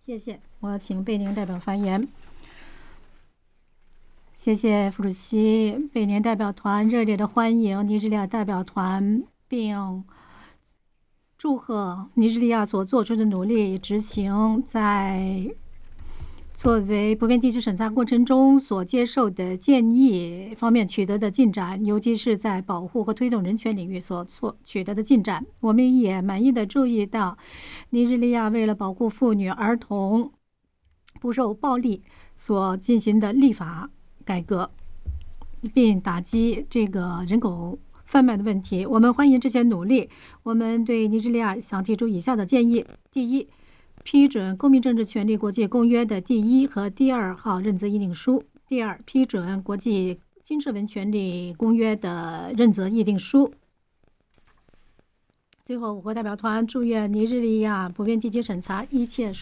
谢谢，我请贝宁代表发言。谢谢副主席，贝宁代表团热烈的欢迎尼日利亚代表团，并祝贺尼日利亚所做出的努力执行在作为不变地区审查过程中所接受的建议方面取得的进展，尤其是在保护和推动人权领域所取得的进展。我们也满意的注意到，尼日利亚为了保护妇女、儿童不受暴力所进行的立法改革，并打击这个人口贩卖的问题。我们欢迎这些努力。我们对尼日利亚想提出以下的建议：第一，批准《公民政治权利国际公约》的第1和第2号认责议定书；第二，批准国际经社文权利公约的认责议定书。最后，我和代表团祝愿尼日利亚不变地区审查一切